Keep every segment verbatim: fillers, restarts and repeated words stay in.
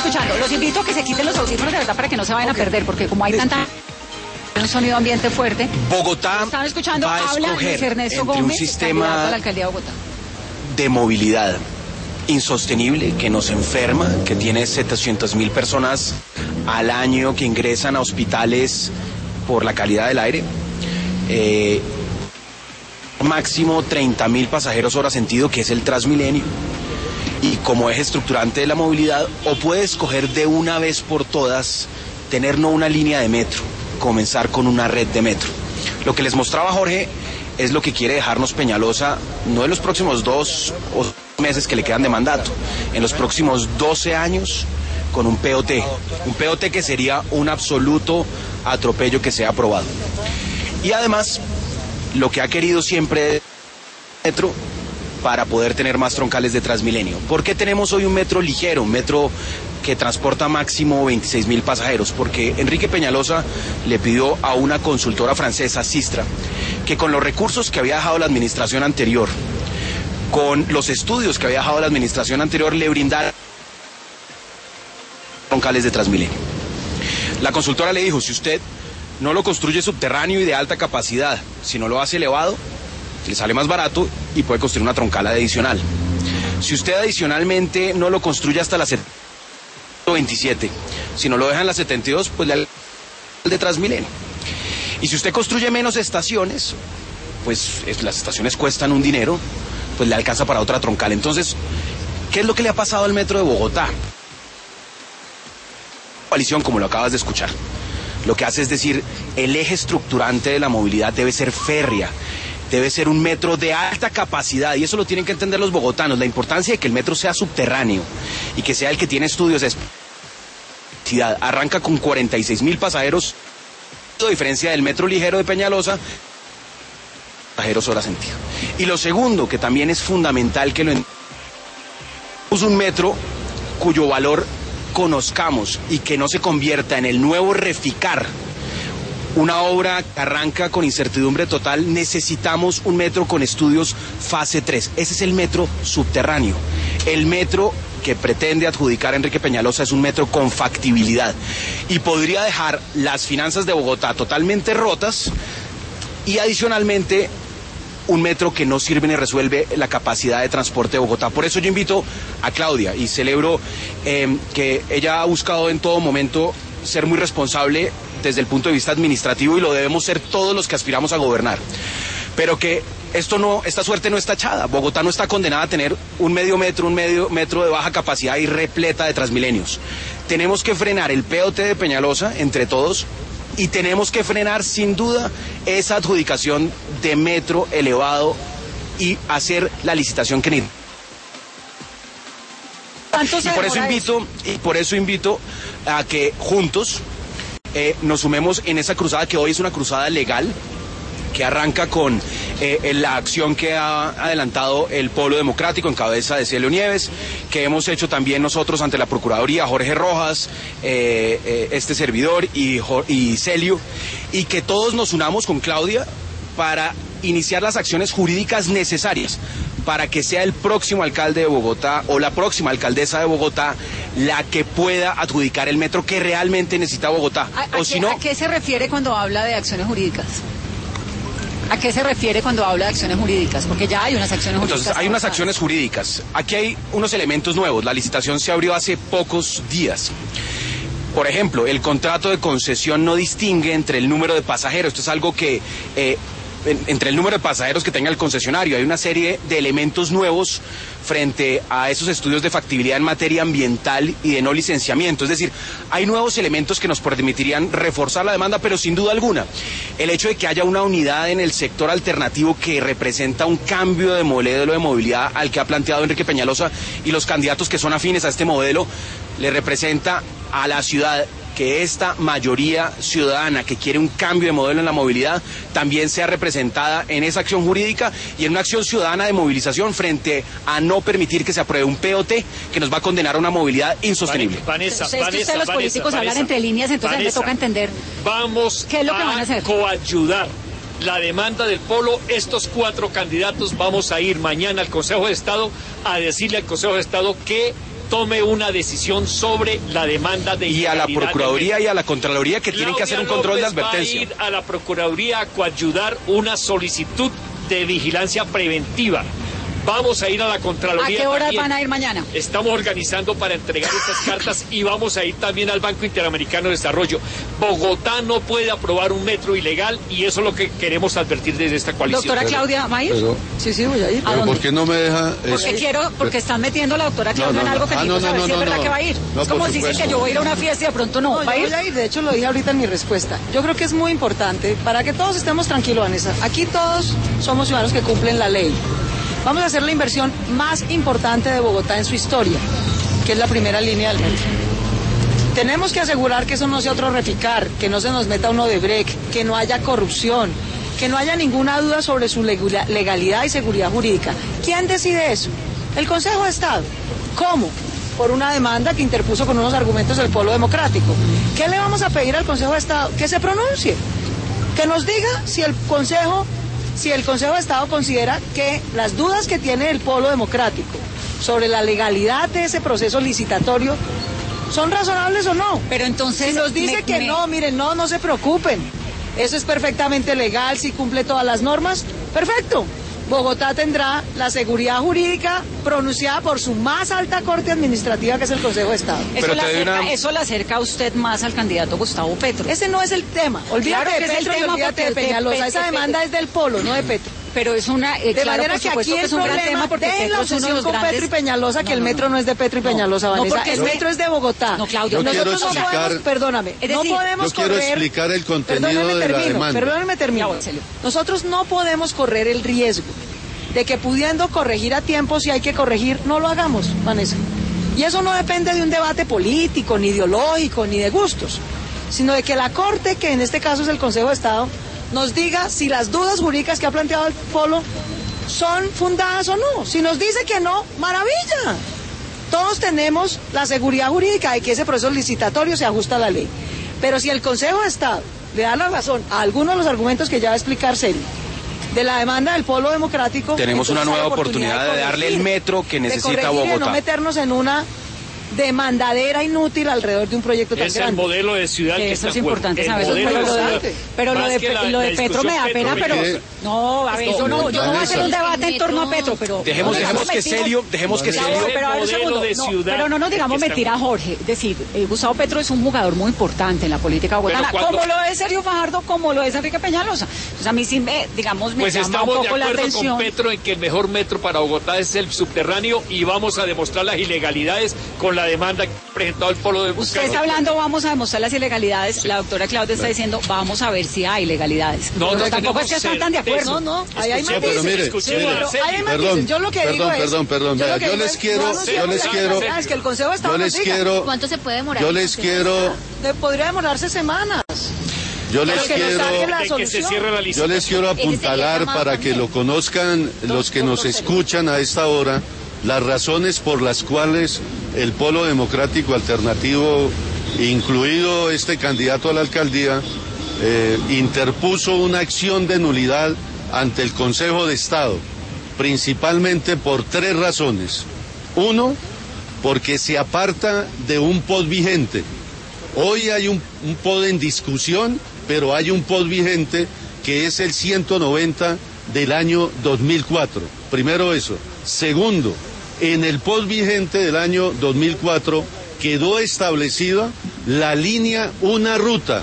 escuchando. Los invito a que se quiten los audífonos de verdad para que no se vayan okay. a perder, porque como hay tanta... un sonido ambiente fuerte. Bogotá ¿Están escuchando? va a Habla escoger Luis Ernesto entre Gómez, un sistema candidato a la alcaldía de Bogotá. De movilidad insostenible, que nos enferma, que tiene setecientas mil personas al año que ingresan a hospitales por la calidad del aire. Eh, máximo treinta mil pasajeros hora sentido, que es el Transmilenio. Y como eje estructurante de la movilidad, o puede escoger de una vez por todas tener no una línea de metro, comenzar con una red de metro. Lo que les mostraba Jorge es lo que quiere dejarnos Peñalosa, no en los próximos dos o meses que le quedan de mandato, en los próximos doce años con un P O T, un P O T que sería un absoluto atropello que sea aprobado. Y además, lo que ha querido siempre metro para poder tener más troncales de Transmilenio. ¿Por qué tenemos hoy un metro ligero, un metro que transporta máximo veintiséis mil pasajeros? Porque Enrique Peñalosa le pidió a una consultora francesa, Sistra, que con los recursos que había dejado la administración anterior, con los estudios que había dejado la administración anterior, le brindara troncales de Transmilenio. La consultora le dijo, si usted no lo construye subterráneo y de alta capacidad, si no lo hace elevado, le sale más barato y puede construir una troncal adicional. Si usted adicionalmente no lo construye hasta la ciento veintisiete, si no lo deja en la setenta y dos, pues le de Transmilenio. Y si usted construye menos estaciones, pues es, las estaciones cuestan un dinero, pues le alcanza para otra troncal. Entonces, ¿qué es lo que le ha pasado al metro de Bogotá? Coalición, como lo acabas de escuchar, lo que hace es decir, el eje estructurante de la movilidad debe ser férrea, debe ser un metro de alta capacidad, y eso lo tienen que entender los bogotanos, la importancia de que el metro sea subterráneo y que sea el que tiene estudios de especialidad. Arranca con cuarenta y seis mil pasajeros, a diferencia del metro ligero de Peñalosa, pasajeros hora sentido. Y lo segundo, que también es fundamental que lo entendamos, es un metro cuyo valor conozcamos y que no se convierta en el nuevo Reficar, una obra que arranca con incertidumbre total. Necesitamos un metro con estudios fase tres. Ese es el metro subterráneo. El metro que pretende adjudicar Enrique Peñalosa es un metro con factibilidad y podría dejar las finanzas de Bogotá totalmente rotas, y adicionalmente un metro que no sirve ni resuelve la capacidad de transporte de Bogotá. Por eso yo invito a Claudia y celebro eh, que ella ha buscado en todo momento ser muy responsable desde el punto de vista administrativo, y lo debemos ser todos los que aspiramos a gobernar. Pero que esto no, esta suerte no está echada. Bogotá no está condenada a tener un medio metro, un medio metro de baja capacidad y repleta de Transmilenios. Tenemos que frenar el P O T de Peñalosa entre todos, y tenemos que frenar sin duda esa adjudicación de metro elevado y hacer la licitación que necesita. Y por eso invito, y por eso invito a que juntos eh, nos sumemos en esa cruzada, que hoy es una cruzada legal, que arranca con eh, la acción que ha adelantado el Polo Democrático en cabeza de Celio Nieves, que hemos hecho también nosotros ante la Procuraduría, Jorge Rojas, eh, eh, este servidor y, y Celio, y que todos nos unamos con Claudia para iniciar las acciones jurídicas necesarias para que sea el próximo alcalde de Bogotá o la próxima alcaldesa de Bogotá la que pueda adjudicar el metro que realmente necesita Bogotá. ¿A, o a, si qué, no, ¿A qué se refiere cuando habla de acciones jurídicas? ¿A qué se refiere cuando habla de acciones jurídicas? Porque ya hay unas acciones jurídicas. Entonces, hay unas acciones jurídicas. Aquí hay unos elementos nuevos. La licitación se abrió hace pocos días. Por ejemplo, el contrato de concesión no distingue entre el número de pasajeros. Esto es algo que... Eh, entre el número de pasajeros que tenga el concesionario. Hay una serie de elementos nuevos frente a esos estudios de factibilidad en materia ambiental y de no licenciamiento. Es decir, hay nuevos elementos que nos permitirían reforzar la demanda, pero sin duda alguna, el hecho de que haya una unidad en el sector alternativo que representa un cambio de modelo de movilidad al que ha planteado Enrique Peñalosa, y los candidatos que son afines a este modelo, le representa a la ciudad que esta mayoría ciudadana que quiere un cambio de modelo en la movilidad también sea representada en esa acción jurídica y en una acción ciudadana de movilización frente a no permitir que se apruebe un P O T que nos va a condenar a una movilidad insostenible. Vanessa, entonces, Vanessa, es que ustedes los Vanessa, políticos Vanessa, hablan entre líneas, entonces Vanessa, me toca entender vamos qué es lo que a van a hacer. Coayudar la demanda del polo. Estos cuatro candidatos vamos a ir mañana al Consejo de Estado a decirle al Consejo de Estado que tome una decisión sobre la demanda de y a la Procuraduría y a la Contraloría que Claudia tienen que hacer un control López de advertencia. Va a ir a la Procuraduría a coadyudar una solicitud de vigilancia preventiva. Vamos a ir a la Contraloría. ¿A qué hora también. van a ir mañana? Estamos organizando para entregar estas cartas y vamos a ir también al Banco Interamericano de Desarrollo. Bogotá no puede aprobar un metro ilegal y eso es lo que queremos advertir desde esta coalición. Doctora Claudia, ¿va a ir? Pero, sí, sí, voy a ir. ¿A pero dónde? ¿por qué no me deja? Porque es- quiero, porque están metiendo a la doctora Claudia No, no, en algo que no. Ah, necesito no, no, saber no, si es no, verdad no. que va a ir. No, es como por si dicen supuesto. que yo voy a ir a una fiesta y de pronto no, No, va a yo ir. voy a ir, de hecho lo dije ahorita en mi respuesta. Yo creo que es muy importante, para que todos estemos tranquilos, Vanessa. Aquí todos somos ciudadanos que cumplen la ley. Vamos a hacer la inversión más importante de Bogotá en su historia, que es la primera línea del metro. Tenemos que asegurar que eso no sea otro reficar, que no se nos meta uno de break, que no haya corrupción, que no haya ninguna duda sobre su legula- legalidad y seguridad jurídica. ¿Quién decide eso? El Consejo de Estado. ¿Cómo? Por una demanda que interpuso con unos argumentos del Polo Democrático. ¿Qué le vamos a pedir al Consejo de Estado? Que se pronuncie, que nos diga si el Consejo, si el Consejo de Estado considera que las dudas que tiene el Polo Democrático sobre la legalidad de ese proceso licitatorio son razonables o no. Pero entonces Si nos dice me- que me- no, miren, no, no se preocupen. Eso es perfectamente legal, si cumple todas las normas, perfecto. Bogotá tendrá la seguridad jurídica pronunciada por su más alta corte administrativa, que es el Consejo de Estado. Eso, Pero le te doy acerca, una- eso le acerca a usted más al candidato Gustavo Petro. Ese no es el tema. Olvídate Claro que de es el Petro y tema olvídate de porque el de Peñalosa. Pe- Esa Pe- demanda es del Polo, no de Petro. Pero es una, eh, De claro, manera por que supuesto aquí que el es un gran problema, tema porque dejen la Petro es uno de obsesión los con grandes... Petro y Peñalosa, que No, el no, metro no es de Petro y no. Peñalosa, No, Vanessa. porque El es que- metro es de Bogotá. No, Claudia, Yo Nosotros quiero no explicar- podemos, perdóname, Es no decir, podemos yo quiero correr... explicar el contenido Perdóname, de la termino, demanda. Perdóname, termino. Ya voy, Celio. Nosotros no podemos correr el riesgo de que pudiendo corregir a tiempo, si hay que corregir, no lo hagamos, Vanessa. Y eso no depende de un debate político, ni ideológico, ni de gustos, sino de que la Corte, que en este caso es el Consejo de Estado, nos diga si las dudas jurídicas que ha planteado el Polo son fundadas o no. Si nos dice que no, maravilla. Todos tenemos la seguridad jurídica de que ese proceso licitatorio se ajusta a la ley. Pero si el Consejo de Estado le da la razón a algunos de los argumentos que ya va a explicar Celio, de la demanda del Polo Democrático... Tenemos una entonces hay nueva oportunidad de darle el corregir, metro que de necesita corregir y de Bogotá. no meternos en una demandadera inútil alrededor de un proyecto tan Es el grande. modelo de ciudad que, Que está eso es en juego. importante El saber. modelo Pero de lo de, ciudad. pero lo Más de, que la- lo de la Petro me da discusión pena, pero... petrolera. No, a ver, yo no, yo no voy a hacer un Vanessa. debate en torno a Petro, pero... Dejemos, no dejemos digamos que mentiras. Celio, dejemos que Ya, Celio... pero a ver, un modelo segundo, de no, ciudad pero no nos digamos el que está mentira, en- Jorge. Es decir, eh, Gustavo Petro es un jugador muy importante en la política bogotana, Pero cuando- como lo es Sergio Fajardo, como lo es Enrique Peñalosa. Entonces a mí sí me, digamos, me Pues llama un estamos de poco la acuerdo atención. con Petro en que el mejor metro para Bogotá es el subterráneo y vamos a demostrar las ilegalidades con la demanda que ha presentado el Polo de Usted está hablando, vamos a demostrar las ilegalidades. La doctora Claudia está diciendo, vamos a ver si hay ilegalidades. No, pero no tampoco es tenemos que están tan de certeza. acuerdo. No, no, ahí hay Escuchemos, pero mire, escuchemos mire, a Pero Celio. hay matices. Perdón, Yo lo que digo perdón, es... perdón, perdón. yo lo Vea, que yo digo les es, quiero- no yo anunciamos les la quiero- legalidad, es que el Consejo de Estado Yo nos les diga. quiero, ¿Cuánto se puede demorar? yo les quiero, De- podría demorarse semanas. yo les Pero que nos quiero, salga la De que se solución. cierre la yo licitación. les quiero Ese sería el apuntalar llamado para que también. lo conozcan los que nos escuchan a esta hora, las razones por las cuales el Polo Democrático Alternativo, incluido este candidato a la alcaldía, eh, interpuso una acción de nulidad ante el Consejo de Estado, principalmente por tres razones. Uno, porque se aparta de un P O D vigente. Hoy hay un, un P O D en discusión, pero hay un P O D vigente que es el ciento noventa del año dos mil cuatro. Primero eso. Segundo, en el P O D vigente del año dos mil cuatro quedó establecida la línea, una ruta,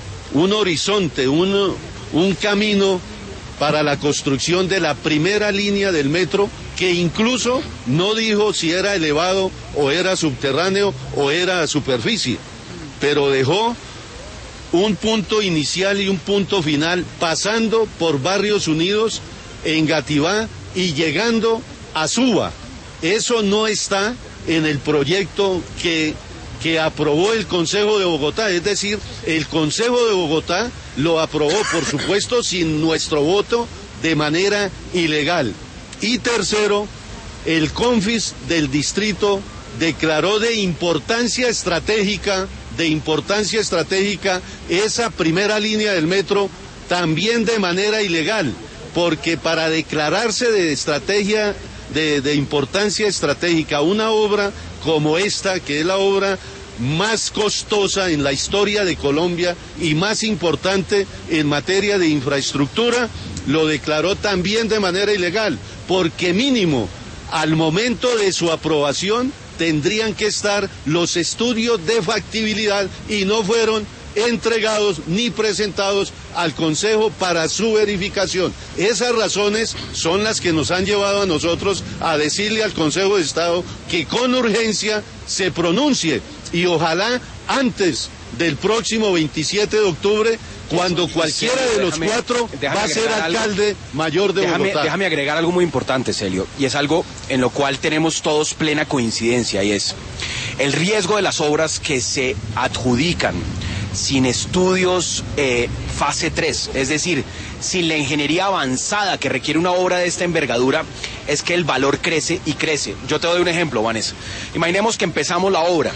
un horizonte, un, un camino para la construcción de la primera línea del metro, que incluso no dijo si era elevado o era subterráneo o era a superficie, pero dejó un punto inicial y un punto final pasando por Barrios Unidos, Engativá y llegando a Suba. Eso no está en el proyecto que, que aprobó el Consejo de Bogotá, es decir, el Consejo de Bogotá lo aprobó, por supuesto, sin nuestro voto, de manera ilegal. Y tercero, el CONFIS del distrito declaró de importancia estratégica, de importancia estratégica, esa primera línea del metro también de manera ilegal, porque para declararse de estrategia, de, de importancia estratégica, una obra como esta, que es la obra más costosa en la historia de Colombia y más importante en materia de infraestructura, lo declaró también de manera ilegal, porque mínimo al momento de su aprobación tendrían que estar los estudios de factibilidad y no fueron entregados ni presentados al Consejo para su verificación. Esas razones son las que nos han llevado a nosotros a decirle al Consejo de Estado que con urgencia se pronuncie y ojalá antes del próximo veintisiete de octubre, cuando cualquiera de los déjame, cuatro va a ser alcalde algo. mayor de déjame, Bogotá. Déjame agregar algo muy importante, Celio, y es algo en lo cual tenemos todos plena coincidencia, y es el riesgo de las obras que se adjudican sin estudios eh, fase tres, es decir, sin la ingeniería avanzada que requiere una obra de esta envergadura, es que el valor crece y crece. Yo te doy un ejemplo, Vanessa. Imaginemos que empezamos la obra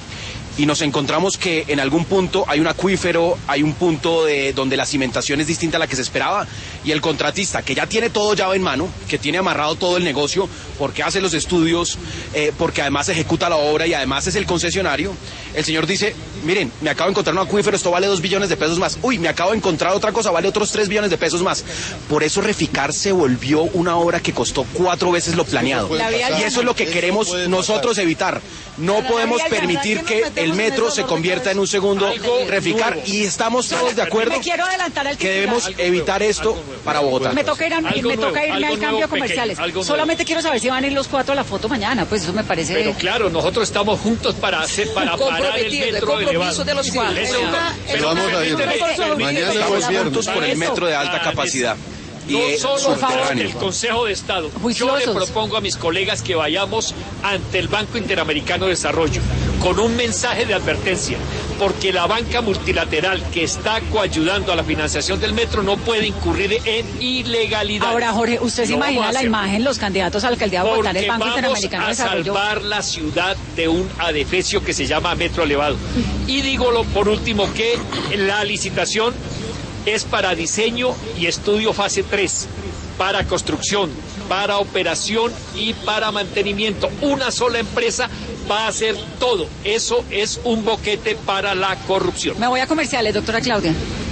y nos encontramos que en algún punto hay un acuífero, hay un punto de, donde la cimentación es distinta a la que se esperaba, y el contratista, que ya tiene todo llave en mano, que tiene amarrado todo el negocio, porque hace los estudios, eh, porque además ejecuta la obra y además es el concesionario, el señor dice, miren, me acabo de encontrar un acuífero, esto vale dos billones de pesos más, uy, me acabo de encontrar otra cosa, vale otros tres billones de pesos más. Por eso Reficar se volvió una obra que costó cuatro veces lo planeado, y eso es lo que queremos nosotros evitar. No podemos permitir que el metro se convierta en un segundo Reficar, y estamos todos de acuerdo Me quiero adelantar al que titular. debemos evitar esto para Bogotá. Me toca, ir a, Algo me toca nuevo, irme algo al cambio nuevo, a comerciales. pequeño, algo Solamente quiero saber si van a ir los cuatro a la foto mañana. Pues eso me parece. Pero claro, nosotros estamos juntos para hacer, para parar el metro elevado. de los cuatro. Eso, Pero vamos a ir. permíteme, Mañana permíteme. es viernes. Juntos por el metro de alta capacidad y No eh, solo subterráneo. el Consejo de Estado. Yo Juiciosos. le propongo a mis colegas que vayamos ante el Banco Interamericano de Desarrollo con un mensaje de advertencia, porque la banca multilateral que está coayudando a la financiación del metro no puede incurrir en ilegalidad. Ahora, Jorge, ¿usted se Lo imagina vamos a la hacer. imagen, los candidatos a la alcaldía de Bogotá en el Porque Banco vamos Interamericano de a Desarrollo? salvar la ciudad de un adefesio que se llama metro elevado. Y dígolo por último que la licitación es para diseño y estudio fase tres, para construcción, para operación y para mantenimiento. Una sola empresa va a hacer todo. Eso es un boquete para la corrupción. Me voy a comerciales, doctora Claudia.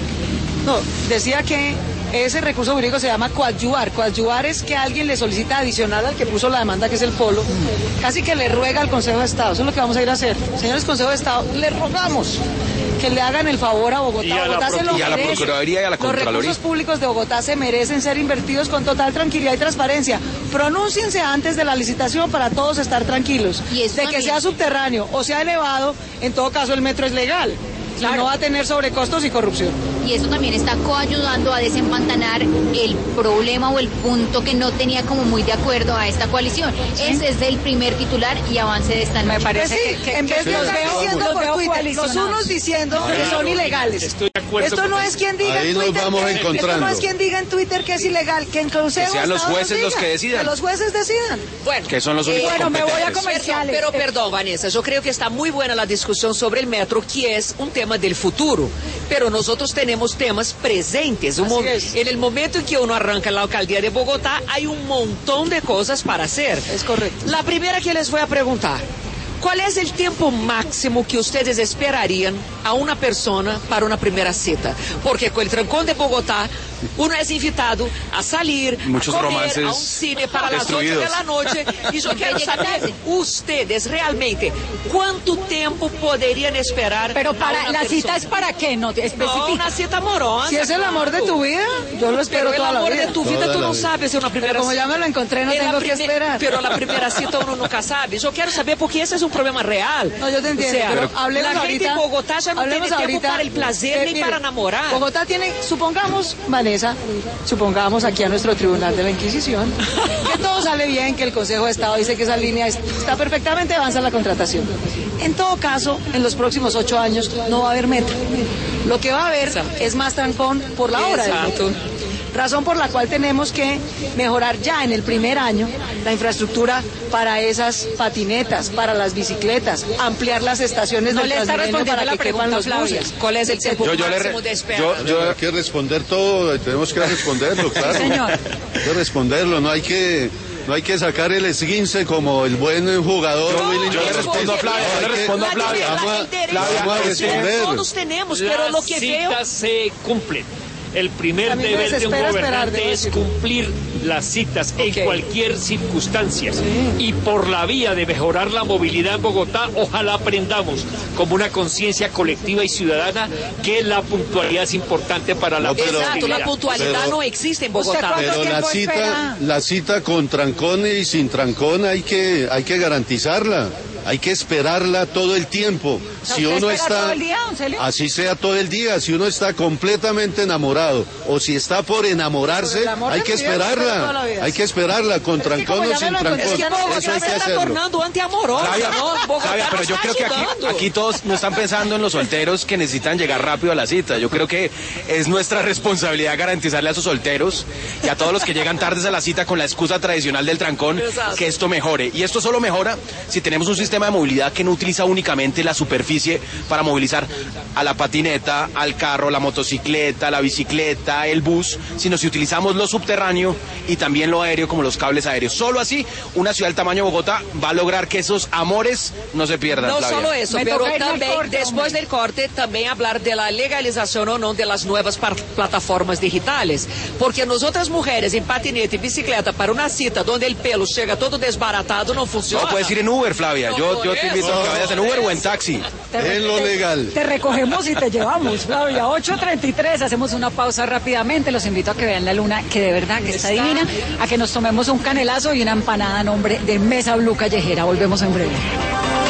No, decía que ese recurso jurídico se llama coadyuvar. Coadyuvar es que alguien le solicita adicional al que puso la demanda, que es el polo, casi que le ruega al Consejo de Estado. Eso es lo que vamos a ir a hacer. Señores Consejo de Estado, le rogamos que le hagan el favor a Bogotá. Y a la Bogotá se lo y a la merece. Procuraduría y a la Los Contraloría. recursos públicos de Bogotá se merecen ser invertidos con total tranquilidad y transparencia. Pronúnciense antes de la licitación para todos estar tranquilos. Y eso de que también. sea subterráneo o sea elevado, en todo caso el metro es legal. Y no va a tener sobrecostos y corrupción. Y eso también está coayudando a desempantanar el problema o el punto que no tenía como muy de acuerdo a esta coalición. Ese es el primer titular y avance de esta noche. Me parece Pues sí, que, en que vez de los estar veo- diciendo los por veo Twitter, los coalicionados. unos diciendo que Claro, son ilegales. estoy de acuerdo Esto con no eso. es quien diga Ahí en nos Twitter vamos que, esto encontrando. no es quien diga en Twitter que es ilegal, que en Consejo Que sean de los Estado jueces nos los diga, que decidan. Que los jueces decidan. Bueno, Que son los únicos eh, Bueno, me voy a competentes. comerciales. Pero perdón, Vanessa, yo creo que está muy buena la discusión sobre el metro, que es un tema del futuro, pero nosotros tenemos temas presentes. Un Así mo- es. En el momento en que uno arranca la alcaldía de Bogotá, hay un montón de cosas para hacer. Es correcto. La primera que les voy a preguntar, ¿cuál es el tiempo máximo que ustedes esperarían a una persona para una primera cita? Porque con el trancón de Bogotá, uno es invitado a salir, Muchos a comer, romances a un cine para las ocho destruidos. de la noche. Y yo quiero saber, ustedes realmente, ¿cuánto tiempo podrían esperar? Pero a para una la persona? cita es para qué, no te No, especifica. una cita amorosa. Si es el amor de claro. tu vida, yo lo espero Pero el toda la amor vida. de tu vida Toda tú la no vida. sabes si es una primera Pero como cita. ya me lo encontré, no En la tengo que prime- esperar. Pero la primera cita uno nunca sabe. Yo quiero saber porque ese es un problema real. No, yo te entiendo, O sea, pero hablemos la gente ahorita. en Bogotá ya no hablemos tiene tiempo ahorita, para el placer eh, ni mire, para enamorar. Bogotá tiene, supongamos, Vanessa, supongamos aquí a nuestro tribunal de la Inquisición, que todo sale bien, que el Consejo de Estado dice que esa línea es- está perfectamente avanza la contratación. En todo caso, en los próximos ocho años no va a haber metro. Lo que va a haber Exacto. es más trancón por la hora del Exacto. metro. Razón por la cual tenemos que mejorar ya en el primer año la infraestructura para esas patinetas, para las bicicletas, ampliar las estaciones No del le está Transmilenio respondiendo para la que quepan pregunta, los Flavia. buses. ¿Cuál es el tiempo Yo- yo le máximo re- de espera? yo- yo- Hay que responder todo, tenemos que responderlo, claro. señor. Hay que responderlo, no hay que no hay que sacar el esguince como el buen jugador. Yo, Willy yo le respondo a Flavia, yo le respondo a Flavia. Vamos a- El derecho Flavia, a vamos a decir, responder. todos tenemos, pero lo Las que veo... citas se cumplen. El primer A mí me deber de un desespera esperar, gobernante debo es decirlo. cumplir las citas Ok. en cualquier circunstancia. Y por la vía de mejorar la movilidad en Bogotá, ojalá aprendamos como una conciencia colectiva y ciudadana que la puntualidad es importante para la No, pero- Exacto, la movilidad. puntualidad Pero- no existe en ¿Usted Bogotá. cuánto Pero la tiempo cita, espera? la cita con trancón y sin trancón hay que, hay que garantizarla. Hay que esperarla todo el tiempo. sea, Si ¿usted uno espera está, todo el día, don Celio? así sea todo el día, si uno está completamente enamorado o si está por enamorarse, Por el amor hay de que mi vida, espera toda la esperarla. vida. Hay que esperarla con Pero es que trancón como o ya sin me lo trancón. Es que Bogotá Eso hay se que está hacerlo. tornando antiamorosa, Flavia, ¿no? Bogotá Flavia, pero nos yo está creo que aquí, ayudando. aquí todos no están pensando en los solteros que necesitan llegar rápido a la cita. Yo creo que es nuestra responsabilidad garantizarle a esos solteros y a todos los que llegan tardes a la cita con la excusa tradicional del trancón Exacto. que esto mejore. Y esto solo mejora si tenemos un sistema de movilidad que no utiliza únicamente la superficie para movilizar a la patineta, al carro, la motocicleta, la bicicleta, el bus, sino si utilizamos lo subterráneo y también lo aéreo como los cables aéreos. Solo así, una ciudad del tamaño de Bogotá va a lograr que esos amores no se pierdan. No Flavia. solo eso, Me pero toca irme al también, corte, después hombre. del corte, también hablar de la legalización o no de las nuevas par- plataformas digitales. Porque nosotras mujeres en patineta y bicicleta para una cita donde el pelo llega todo desbaratado no funciona. No, puedes ir en Uber, Flavia. No, Yo, por yo te invito eso, a que vayas en Uber o en eso. taxi. En lo legal. Te recogemos y te llevamos, Flavia. ocho treinta y tres, hacemos una pausa rápidamente. Los invito a que vean la luna, que de verdad que está, Está. divina. A que nos tomemos un canelazo y una empanada a nombre de Mesa Blue Callejera. Volvemos en breve.